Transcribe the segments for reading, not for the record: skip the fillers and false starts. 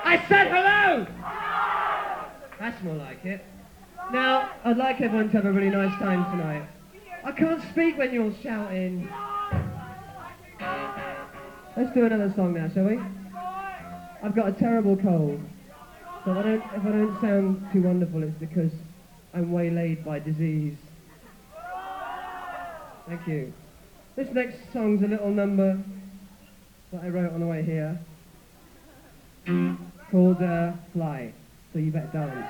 I said hello! That's more like it. Now, I'd like everyone to have a really nice time tonight. I can't speak when you're shouting. Let's do another song now, shall we? I've got a terrible cold. So if I don't sound too wonderful, it's because I'm waylaid by disease. Thank you. This next song's a little number that I wrote on the way here called Fly. So you better dance.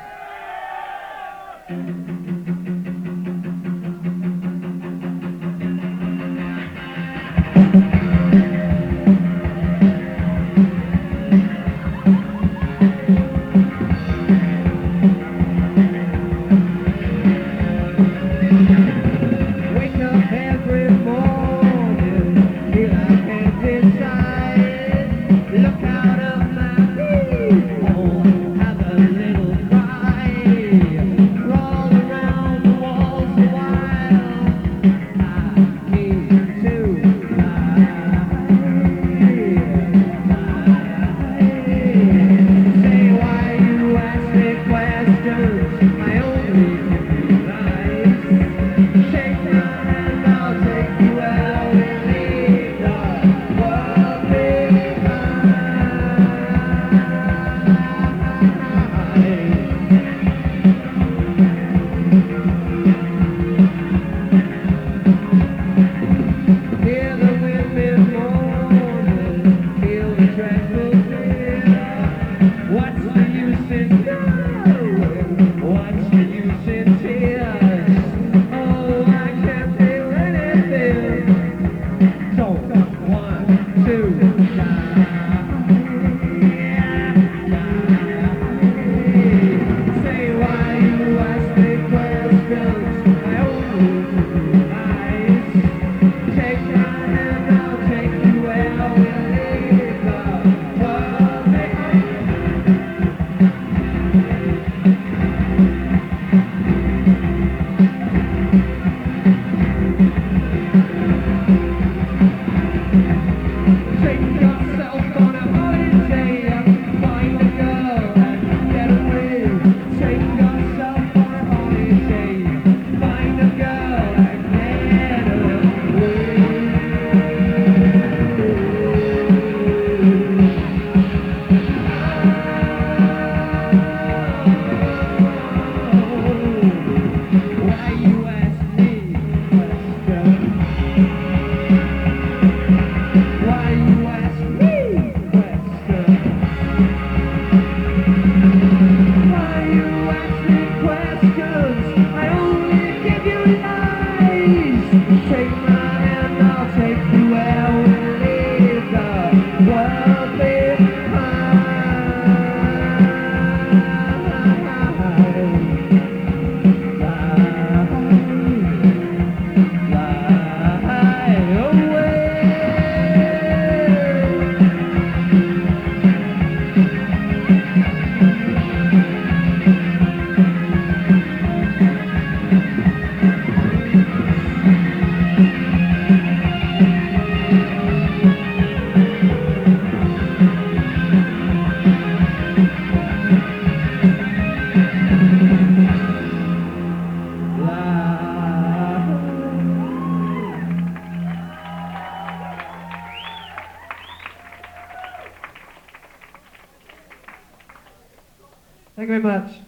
Thank you very much.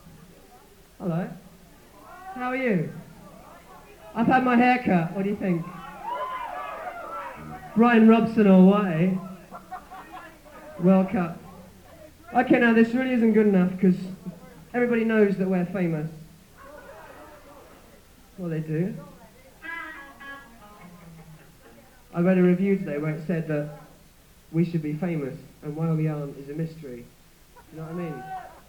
Hello. How are you? I've had my hair cut. What do you think? Brian Robson or what, eh? Well cut. Okay, now this really isn't good enough because everybody knows that we're famous. Well, they do. I read a review today where it said that we should be famous and why we aren't is a mystery. You know what I mean?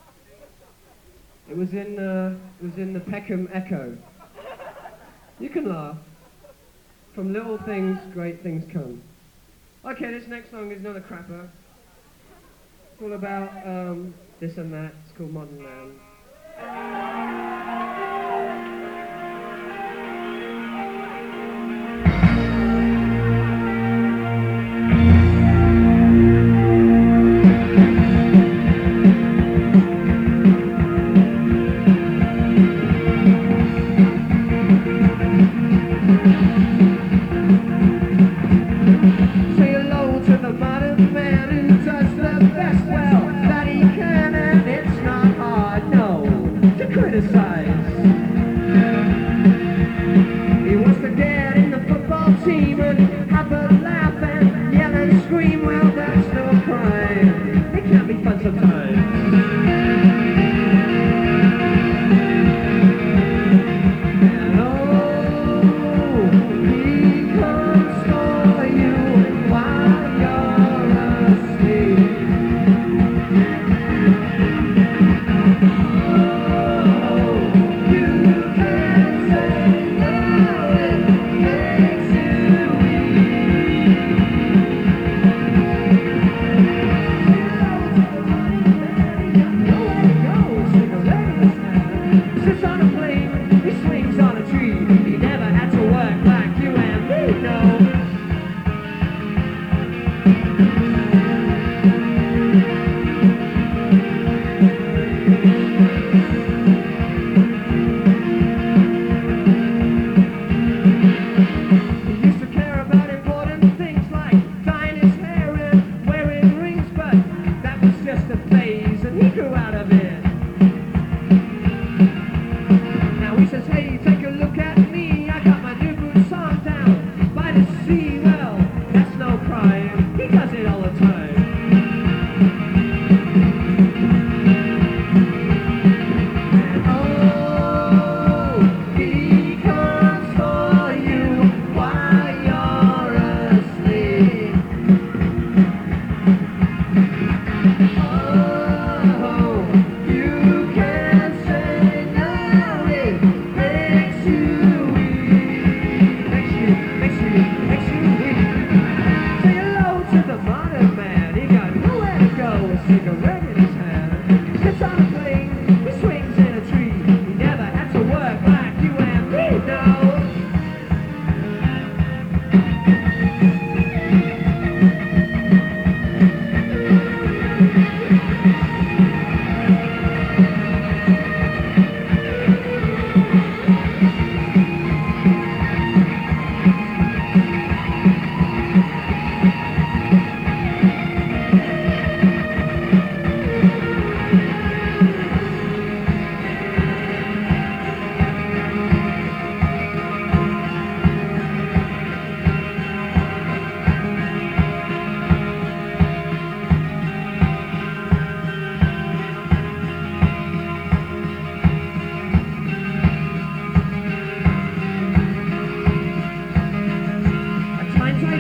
It was in the Peckham Echo. You can laugh. From little things, great things come. Okay, this next song is another crapper. It's all about this and that. It's called Modern Man.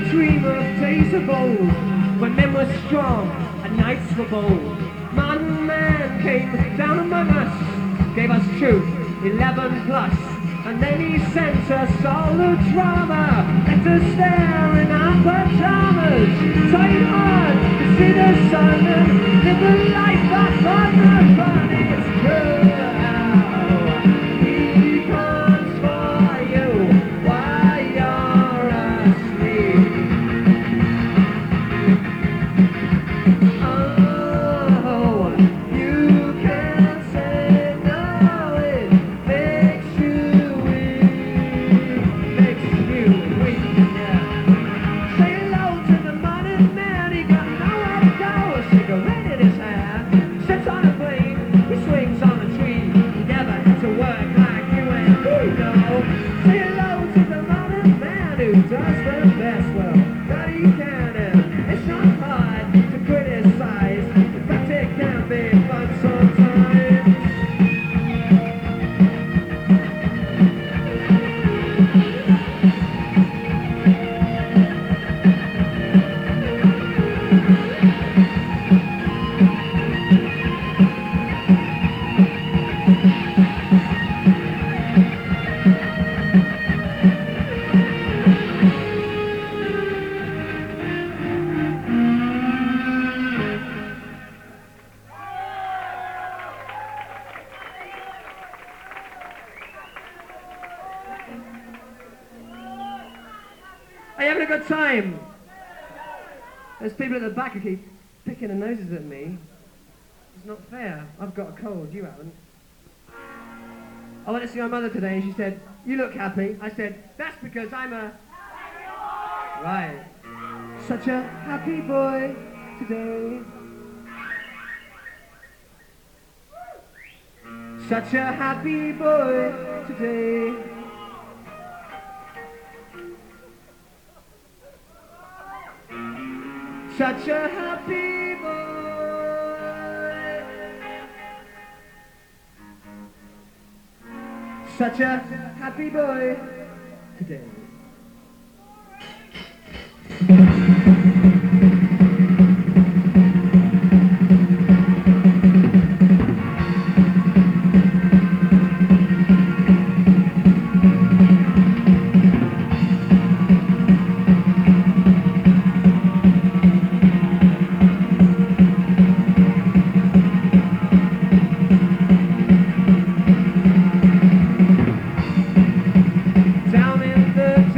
dream of days of old, when men were strong and knights were bold. Man came down among us, gave us truth, 11 plus, and then he sent us all the drama, left us there in our pajamas, tied hard to see the sun and live the life that's on the fun. It's true. He comes for you while you're asleep. Are you having a good time? There's people at the back who keep picking their noses at me. It's not fair. I've got a cold, you haven't. I went to see my mother today and she said, "You look happy." I said, "That's because I'm a..." Right. Such a happy boy today. Such a happy boy today. Such a happy boy. Such a happy boy today. Down in the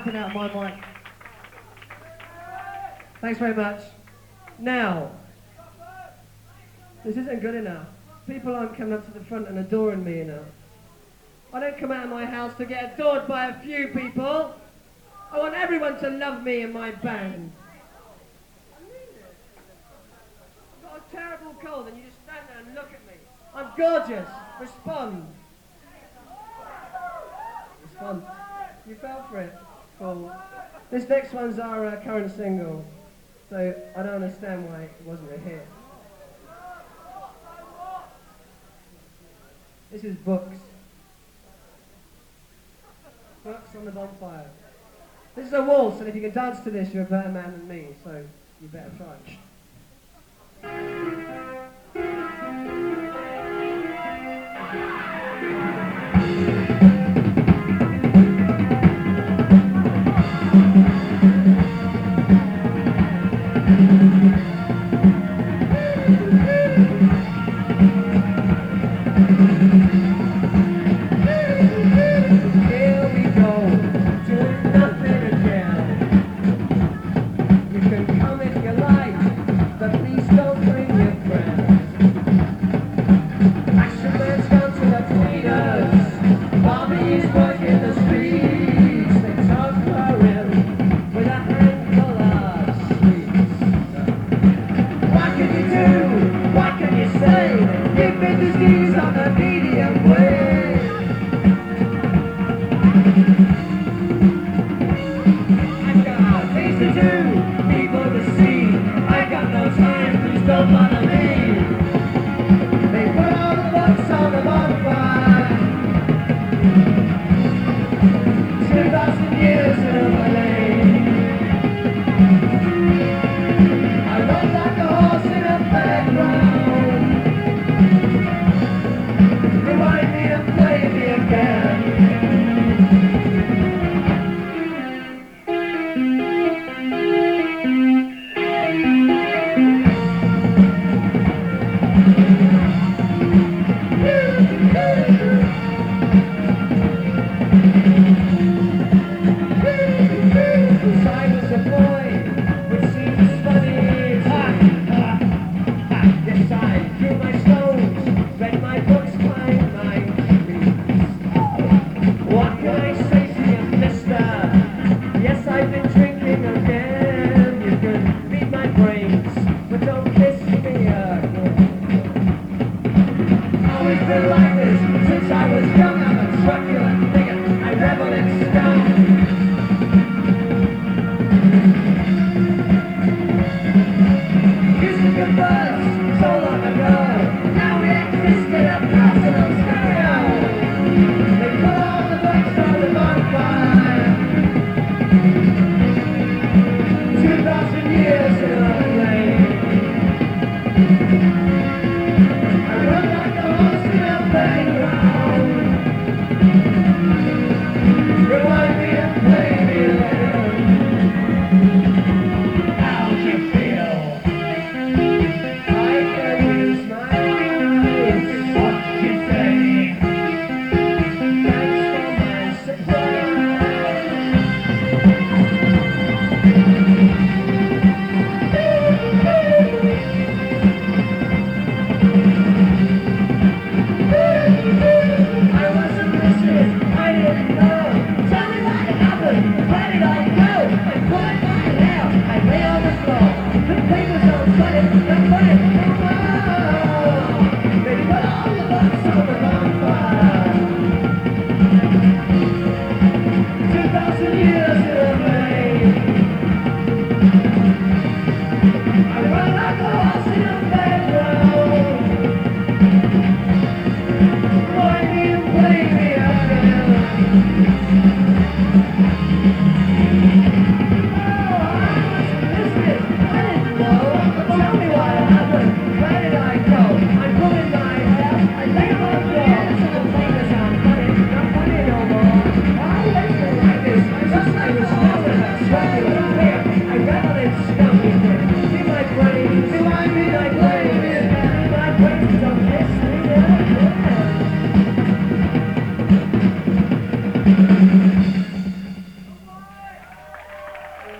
jumping out of my mic. Thanks very much. Now, this isn't good enough. People aren't coming up to the front and adoring me enough. I don't come out of my house to get adored by a few people. I want everyone to love me and my band. I've got a terrible cold and you just stand there and look at me. I'm gorgeous. Respond. Respond. You fell for it. Cool. This next one's our current single, so I don't understand why it wasn't a hit. This is Books. Books on the Bonfire. This is a waltz, and if you can dance to this, you're a better man than me, so you better try. But please don't bring your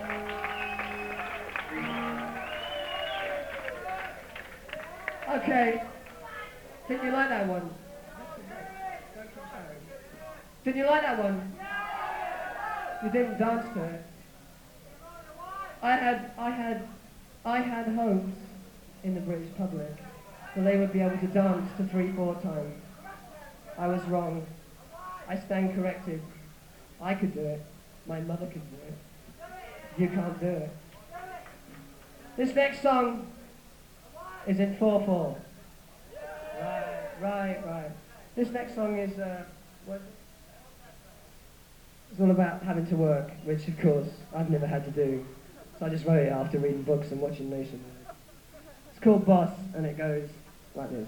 Okay. Didn't you like that one? Didn't you like that one? You didn't dance to it. I had hopes in the British public that they would be able to dance to 3/4 time. I was wrong. I stand corrected. I could do it. My mother could do it. You can't do it. This next song is in 4/4. Right. This next song is what? It's all about having to work, which of course I've never had to do. So I just wrote it after reading books and watching Nationwide. It's called Boss, and it goes like this.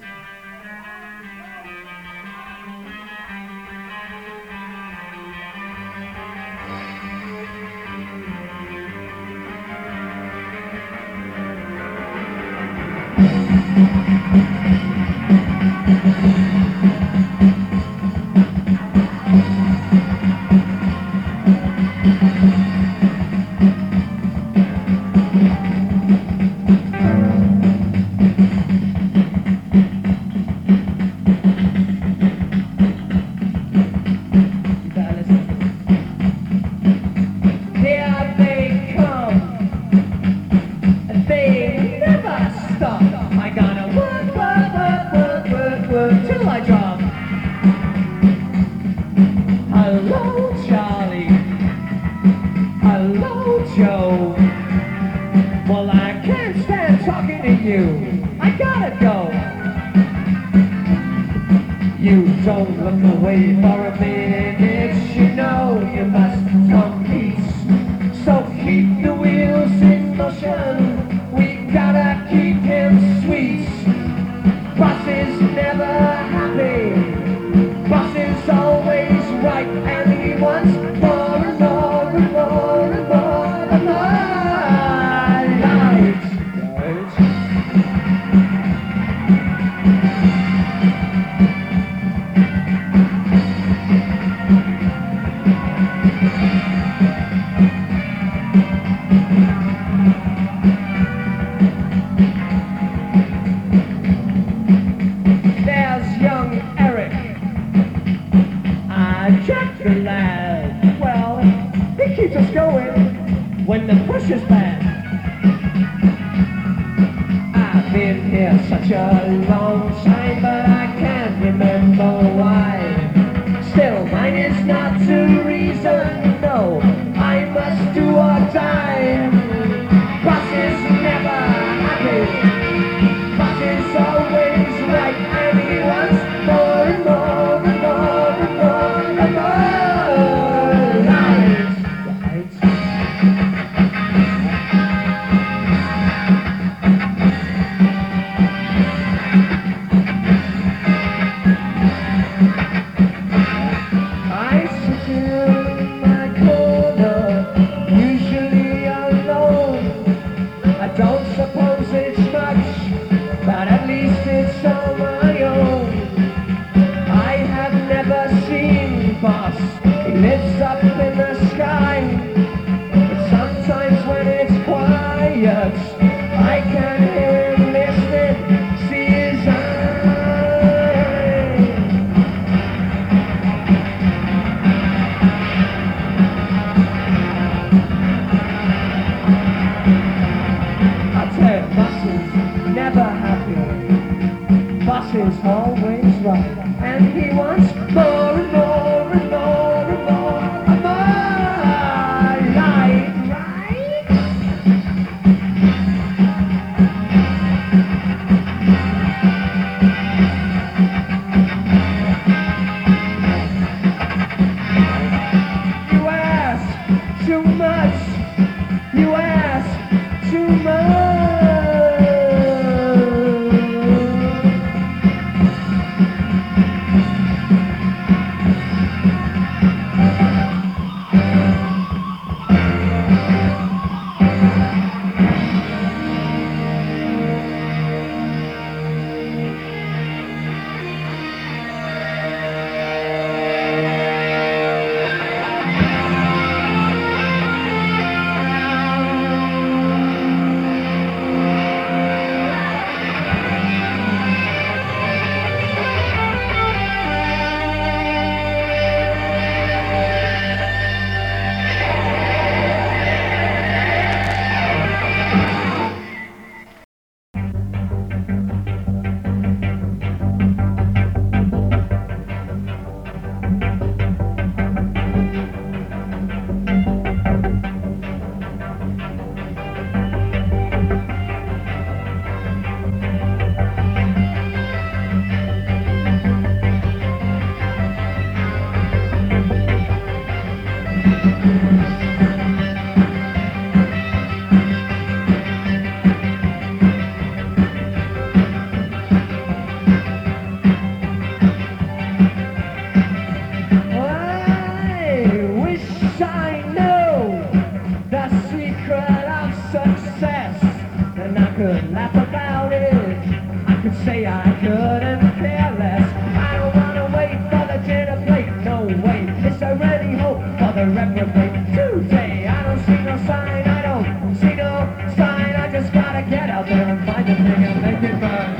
could laugh about it. I could say I couldn't care less. I don't wanna wait for the dinner plate. No way, is there any hope for the reprobate today? I don't see no sign, I don't see no sign. I just gotta get out there and find the thing and make it burn.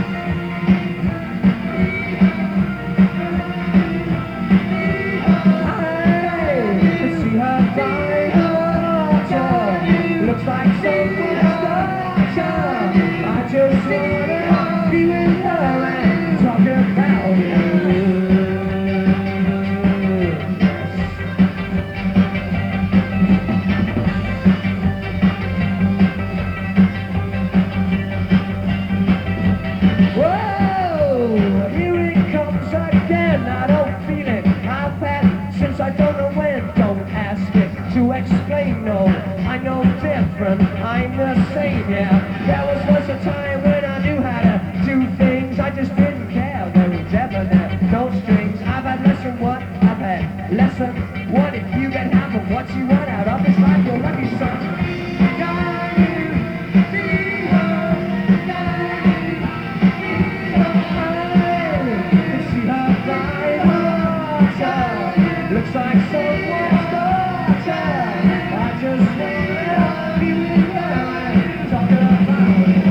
Looks like someone's daughter. I just wanna be with her and talk about you. Whoa, here it comes again. I don't feel it. I've had since I don't know when. Don't ask it to explain. No, I know different. I'm the same. Yeah, there was once a time when I knew how to do things. I just didn't care. There was ever there, no strings. I've had lesson what? I've had lesson what? If you get half of what you want out of this life, you're lucky, son. Looks like someone's daughter. I just wanna be with her and talk about it.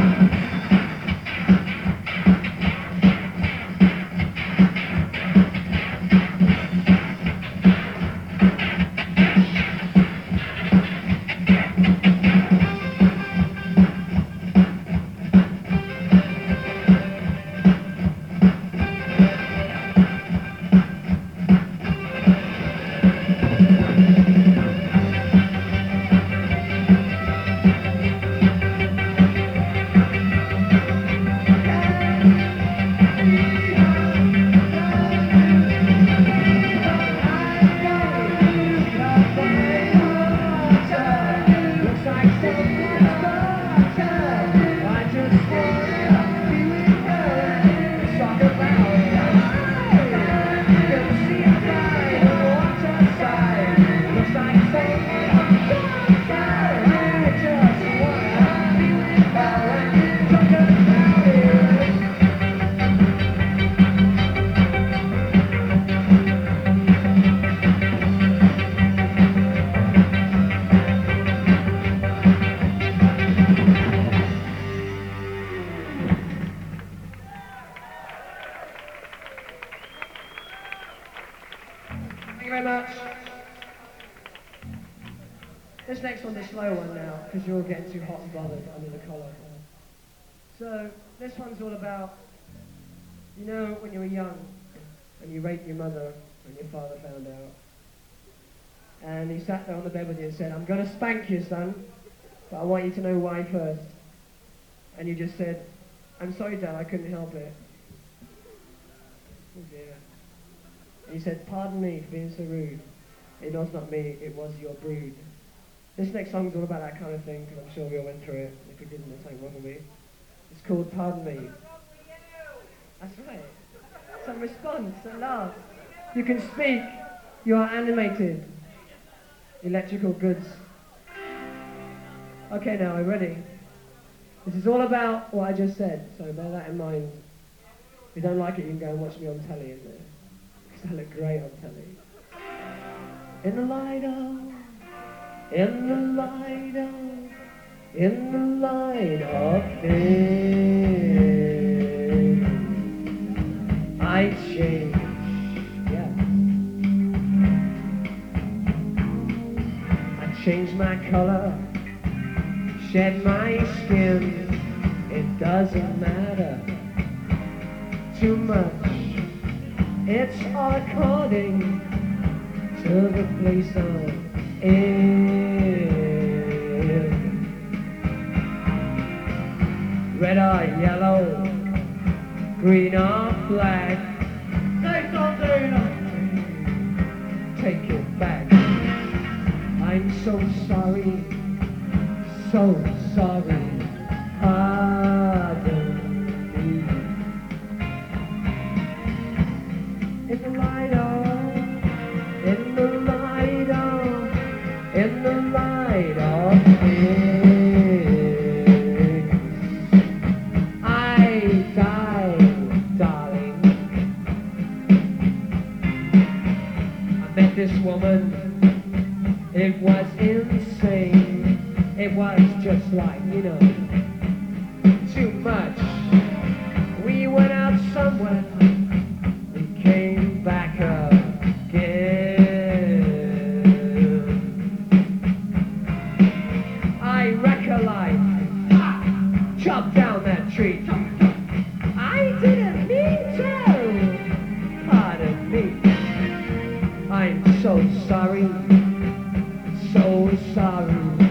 Thank you very much. This next one's a slow one now, because you're all getting too hot and bothered under the collar. So, this one's all about, you know, when you were young, and you raped your mother, and your father found out. And he sat there on the bed with you and said, I'm going to spank you, son, but I want you to know why first. And you just said, I'm sorry, Dad, I couldn't help it. Oh dear. And he said, pardon me for being so rude. It was not me, it was your brood. This next song's all about that kind of thing, because I'm sure we all went through it. If we didn't, there's something wrong with me. It's called Pardon Me. That's right. Some response at last. You can speak. You are animated. Electrical goods. Okay, now, are you ready? This is all about what I just said, so bear that in mind. If you don't like it, you can go and watch me on telly in there. Because I look great on telly. In the light of, in the light of, in the light of day, I change, yeah. I change my color, shed my skin, it doesn't matter too much. It's all according to the place I'm in. Red or yellow, green or black, say something, take it back. I'm so sorry, so sorry. Pardon me. In the light of, in the light of, in the light of things, It was just like, you know, too much. We went out somewhere, we came back again. I recollect, chop down that tree. I didn't mean to. Pardon me. I'm so sorry, so sorry.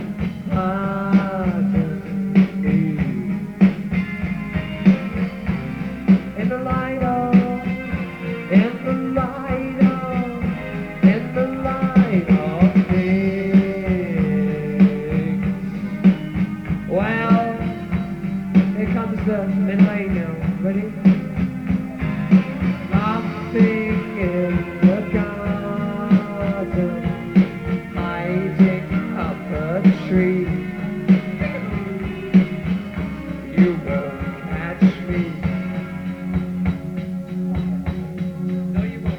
Pardon me. In the light of, in the light of, in the light of things. Well, here comes the midnight now. Ready? Laughing in the garden, hiding up a tree. You won't catch me. No, you won't.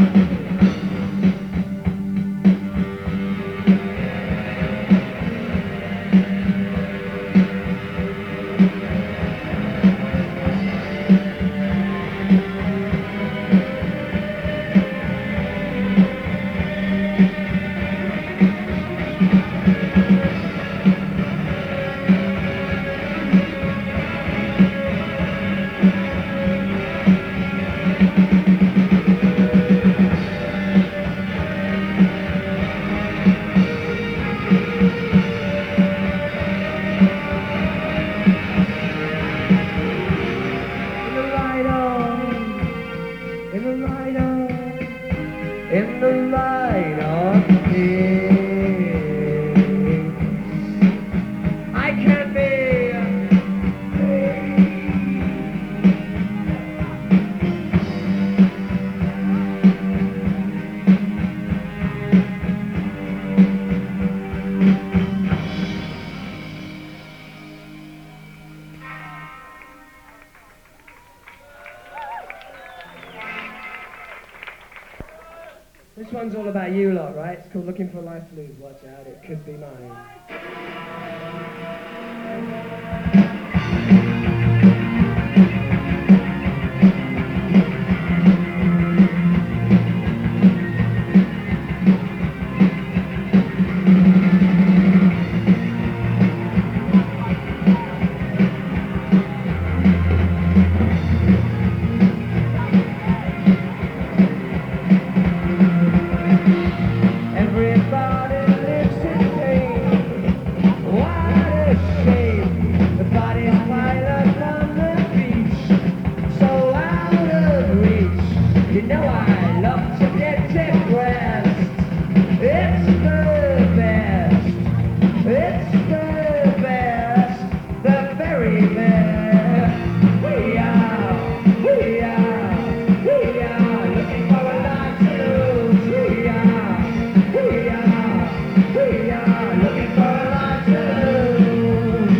In the light of, in the light of things, I can be This one's all about you lot, right? It's called Looking for Life Blues. Watch out, it could be mine. Everybody lives in pain. What a shame. The body's piled up on the beach, so out of reach. You know I love to get depressed. It's the best. It's the best. The very best. We are looking for a lot to lose. We are looking for a lot to lose.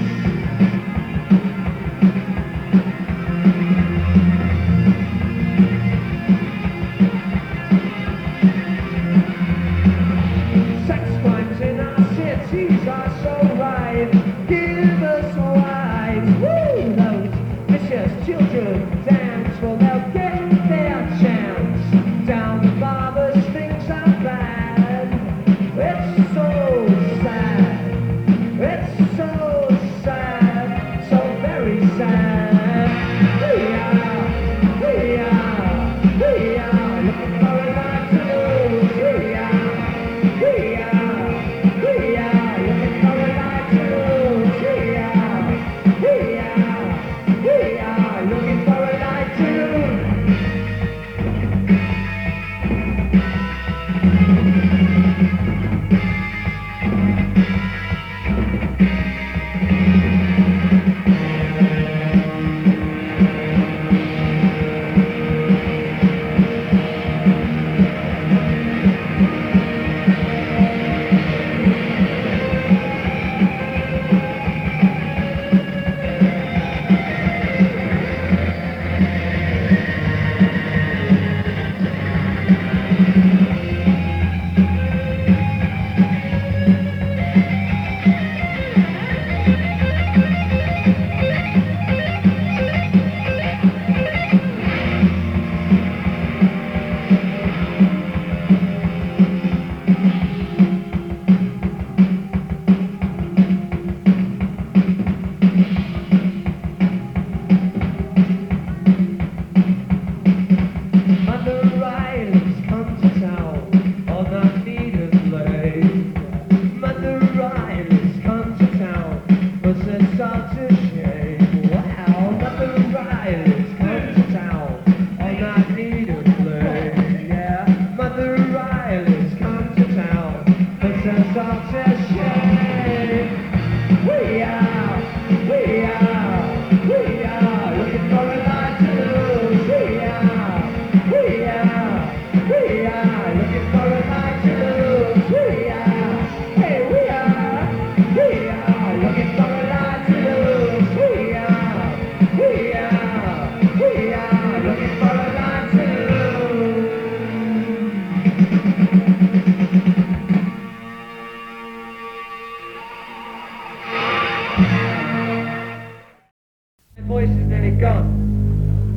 Sex crimes in our cities are so rife. Give us wives. Woo! Those vicious children dance. Well, they'll get their chance. Down the barbers, things are bad. It's so sad. It's so sad. So very sad. We are looking for a lot to lose. We are looking for a lot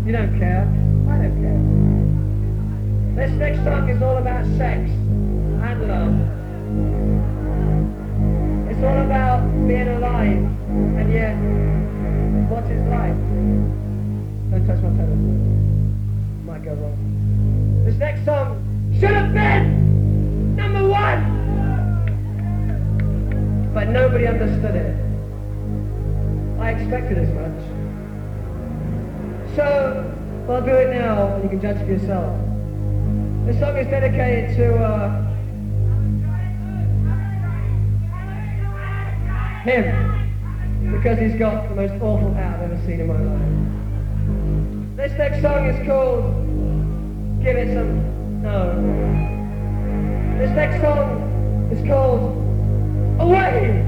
You don't care. I don't care. This next song is all about sex and love. It's all about being alive, and yet, what is life? Don't touch my telephone. Might go wrong. This next song should have been #1! But nobody understood it. I expected as much. So, I'll do it now, and you can judge for yourself. This song is dedicated to him, because he's got the most awful hat I've ever seen in my life. This next song is called Give It Some... No. This next song is called Away!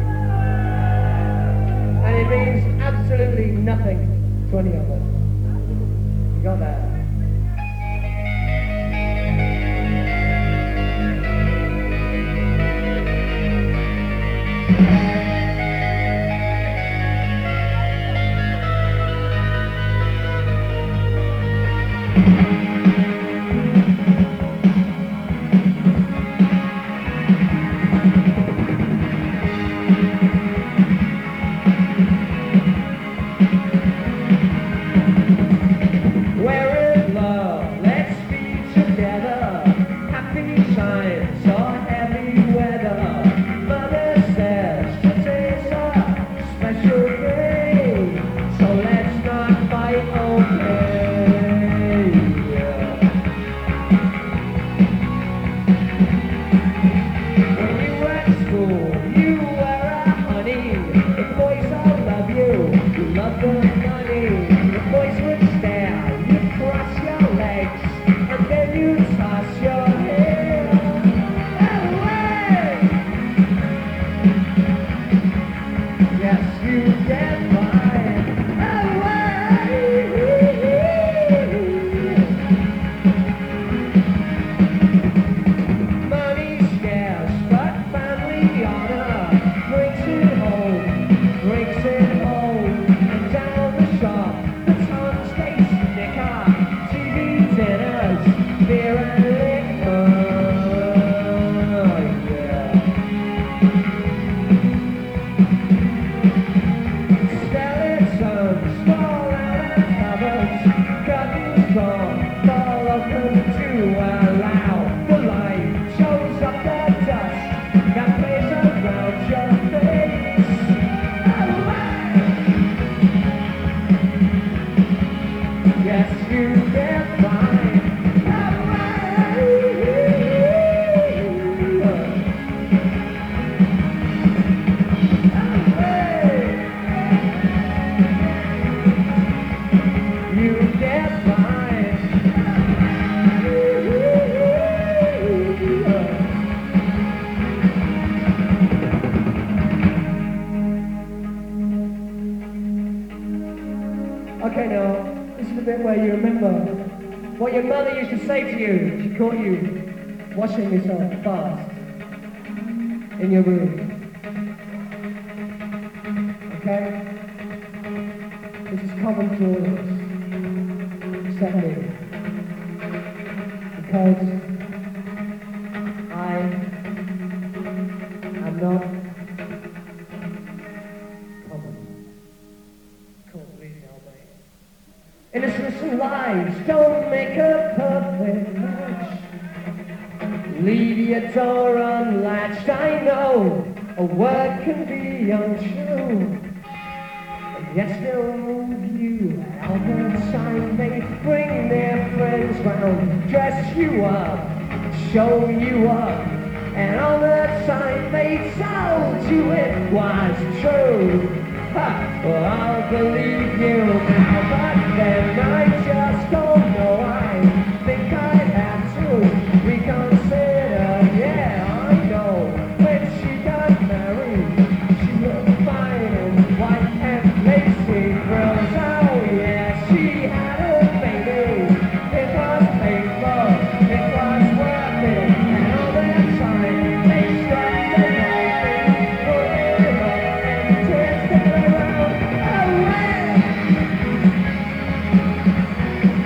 And it means absolutely nothing to any of us. You got that? Okay, now, this is the bit where you remember what your mother used to say to you if she caught you washing yourself fast in your room. Okay? This is common to all of us, except me. Because I am not innocence and lies don't make a perfect match. Leave your door unlatched. I know a word can be untrue, and yet still move you. Albert time they bring their friends round, dress you up, show you up, and all the time they told you it was true. Ha! Well, I'll believe you now, but then I just don't know. I think I'd have to reconsider. Yeah, I know. When she got married, she looked fine in white and lacy frills. Oh yeah, she had a baby. It was painful, it was worth it, and all that time they stuck the knife in, put it up and twisted around.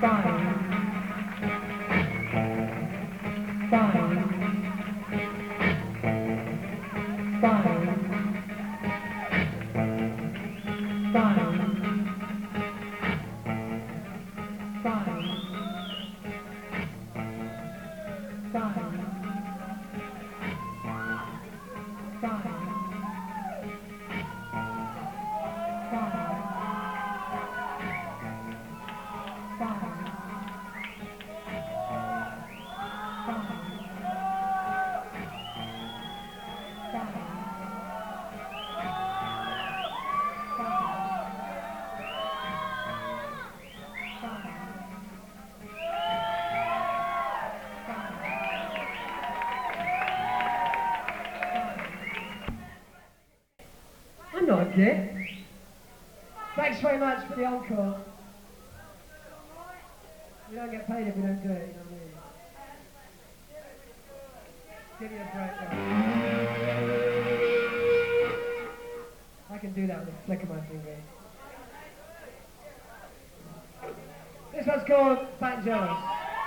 I'm not a git. Thanks very much for the encore. We don't get paid if we don't do it, you know what I mean? Give me a break, guys. I can do that with a flick of my finger. This one's called Fat and Jealous.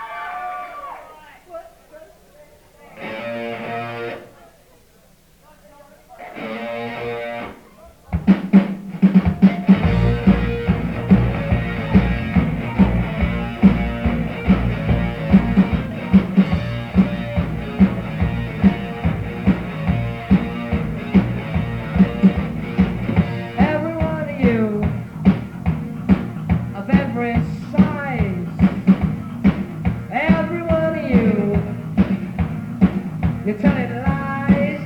You're telling lies,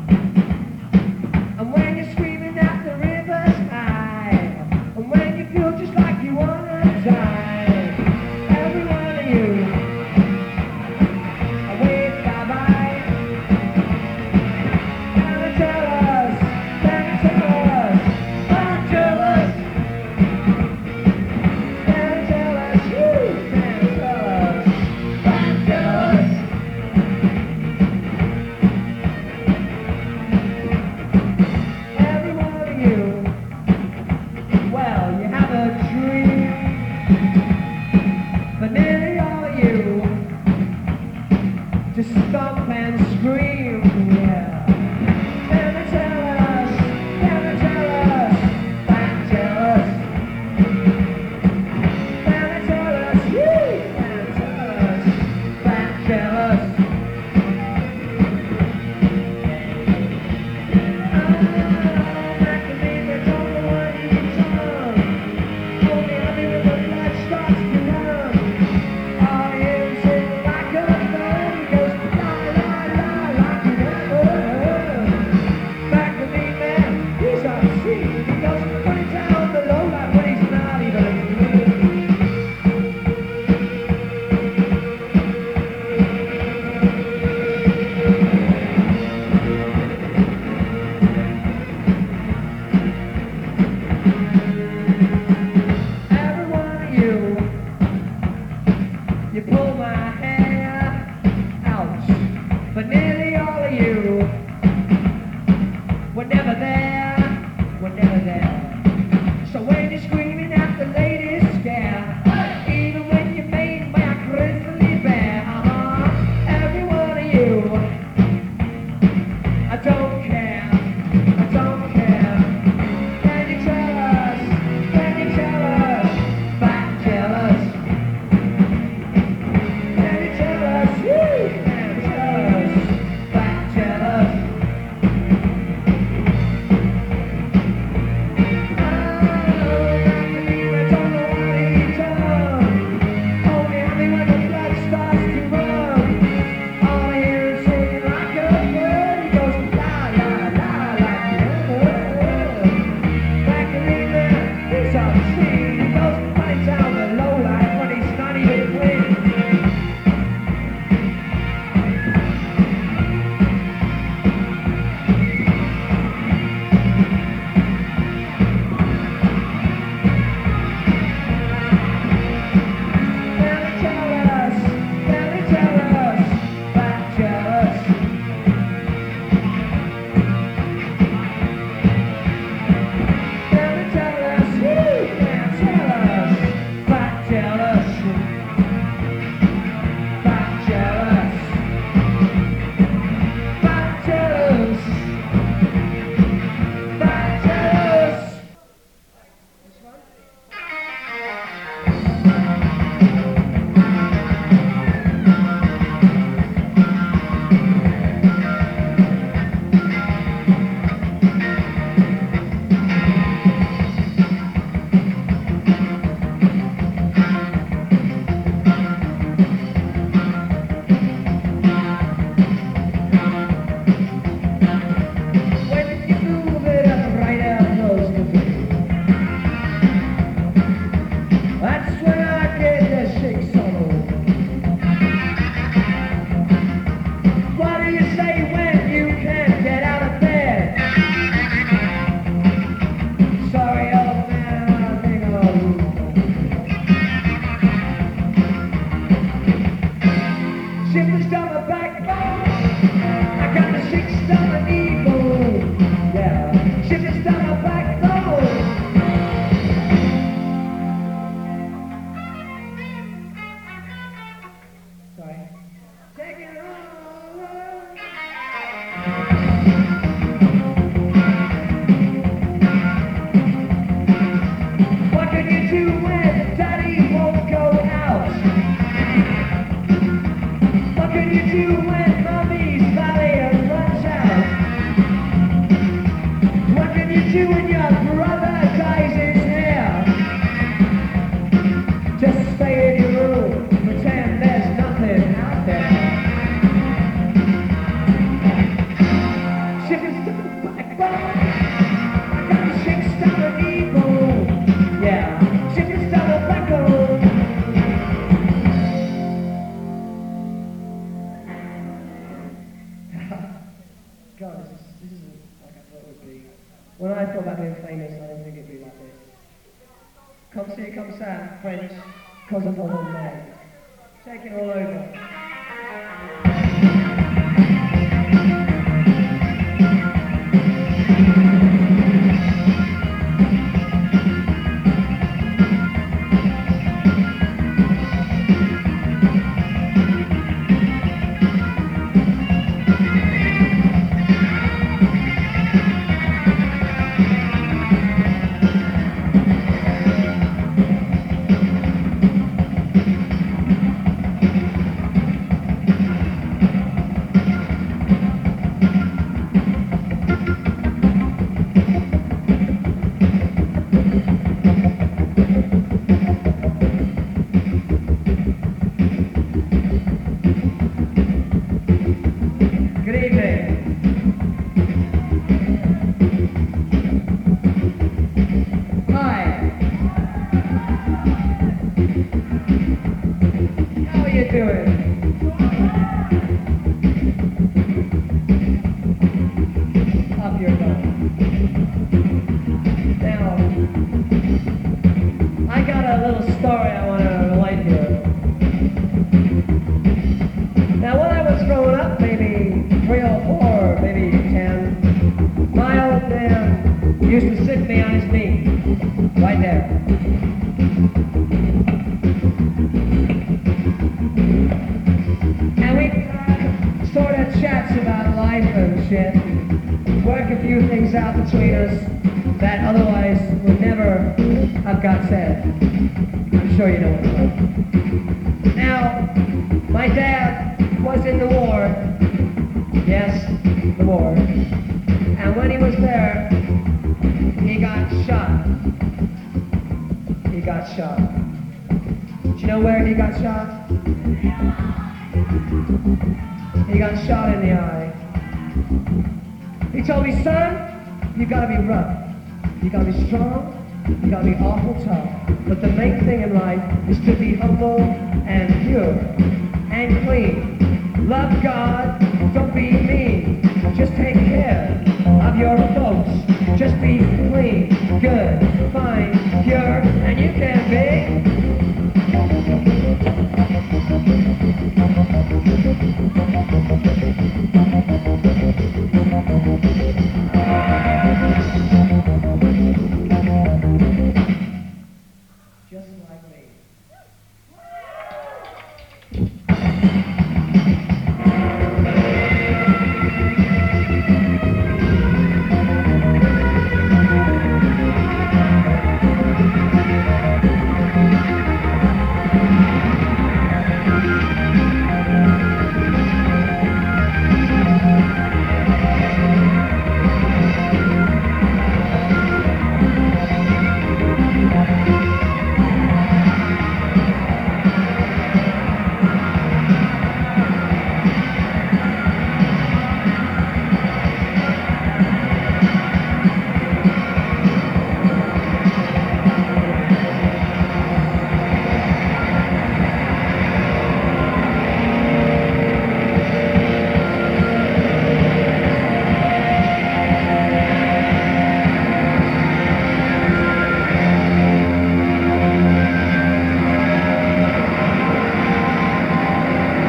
and when you're screaming at the river's high, and when you feel just like you wanna die, every one of you, I wave bye-bye, and tell us, and tell us, and tell us, and tell us, you can tell us, and tell us. Just stomp and scream, yeah. Can they tell us? Can they tell us? Can tell us? Can they tell us? Woo! Can they tell us? Can tell us? You pull my hair out, but nearly all of you were never there, were never there. So when you're screaming at the latest scare, even when you're made by a grizzly bear, every one of you, I don't care, I don't care. Can you tell us, can you tell us, fat jealous? stay in your room, pretend there's nothing out there. Ship is the backbone, I got a shake style evil. Yeah, ship is double backbone. God, this isn't like I thought it would be. When I thought about being famous, I didn't think it'd be like this. Come see, come ça, French, cause I'm a little man. Take it all over. Used to sit me on his knee, right there. And we sort of chats about life and shit, work a few things out between us that otherwise would never have got said. I'm sure you know what I'm saying. Now, my dad was in the war. Yes, the war. And when he was there, he got shot. He got shot. Do you know where he got shot? He got shot in the eye. He told me, son, you gotta be rough. You gotta be strong. You gotta be awful tough. But the main thing in life is to be humble and pure and clean. Love God. Don't be mean. Just take care of your folks. Just be clean, good, fine, pure, and you can be. Just like me.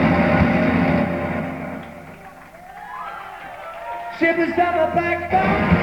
Ship is down my backbone.